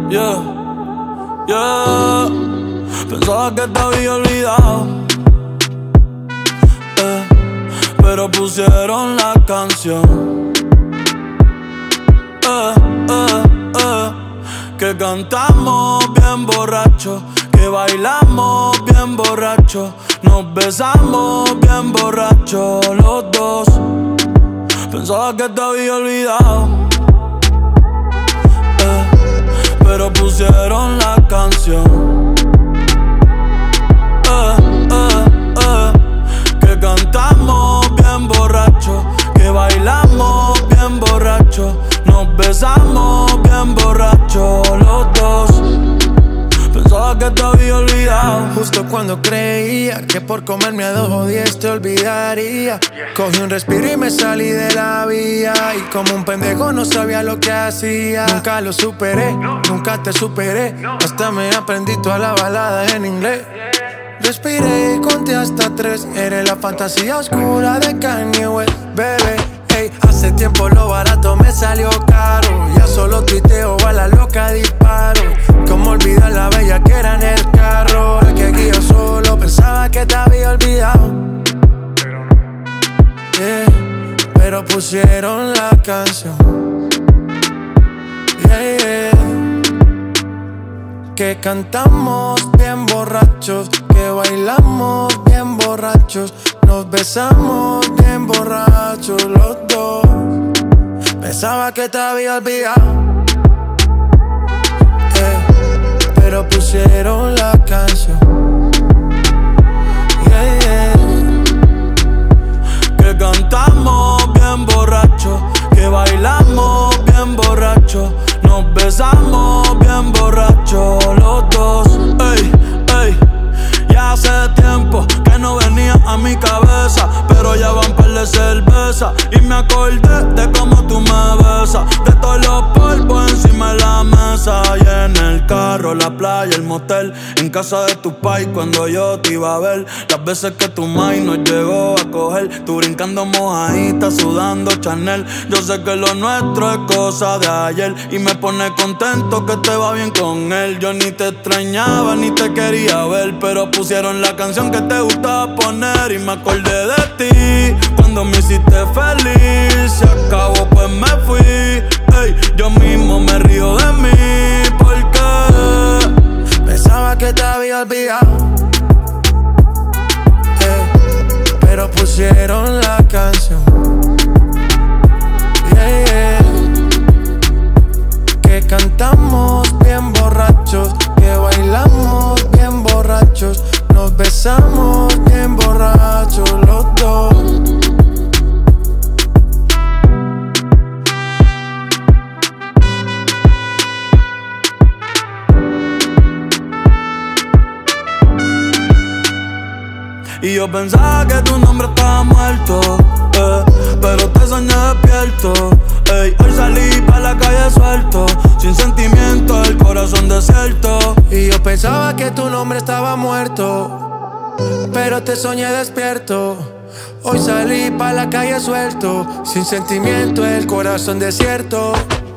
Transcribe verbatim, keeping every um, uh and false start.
Yeah, yeah. Pensaba que te había olvidado, eh, pero pusieron la canción, eh, eh, eh, que cantamos bien borrachos, que bailamos bien borrachos, nos besamos bien borrachos los dos. Pensaba que te había olvidado, eh, pero pusieron la canción, eh, eh, eh, que cantamos bien borrachos, que bailamos bien borrachos, nos besamos bien borrachos los dos. Pensaba que te había olvidado. Justo cuando creía que por comerme a dos o diez te olvidaría, cogí un respiro y me salí de la vía. Y como un pendejo no sabía lo que hacía. Nunca lo superé, nunca te superé. Hasta me aprendí toda la balada en inglés. Respiré y conté hasta tres. Eres la fantasía oscura de Kanye West, bebé. Ey, hace tiempo lo barato me salió caro. Ya solo tuiteo, a la loca disparo. Cómo olvidar la bella que era en el carro. La que aquí yo solo pensaba que te había olvidado, yeah, pero pusieron la canción, yeah, yeah, que cantamos bien borrachos, que bailamos bien borrachos, nos besamos bien borrachos los dos. Pensaba que te había olvidado, yeah, pero pusieron la canción, yeah, yeah, que cantamos bien borrachos, que bailamos bien borrachos, nos besamos bien borrachos los dos. Ey, ey, ya hace tiempo que no venía a mi cabeza, pero ya van par de cerveza y me acordé de cómo tú me besas, de todos los polvos encima de la mesa, y en el carro, la playa, el motel, en casa de tu pai cuando yo te iba a ver, las veces que tu mai nos llegó a coger, tú brincando mojadita, sudando Chanel. Yo sé que lo nuestro es cosa de ayer y me pone contento que te va bien con él. Yo ni te extrañaba ni te quería ver, pero pusieron la canción que te gustaba poner y me acordé de ti cuando me hiciste feliz. Se acabó pues me fui, ey, yo mismo me río de mí porque pensaba que te había olvidado, eh, pero pusieron la canción, yeah, yeah, que cantamos bien borrachos, que bailamos bien borrachos, nos besamos bien borrachos los dos. Y yo pensaba que tu nombre estaba muerto, eh, pero te soñé despierto. Ey, hoy salí pa' la calle suelto, sin sentimiento, el corazón desierto. Y yo pensaba que tu nombre estaba muerto, pero te soñé despierto. Hoy salí pa' la calle suelto, sin sentimiento, el corazón desierto.